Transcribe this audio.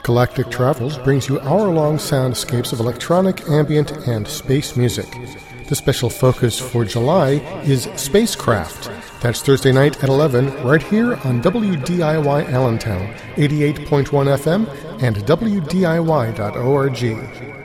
Galactic Travels brings you hour-long soundscapes of electronic, ambient, and space music. The special focus for July is Spacecraft. That's Thursday night at 11, right here on WDIY Allentown, 88.1 FM and WDIY.org.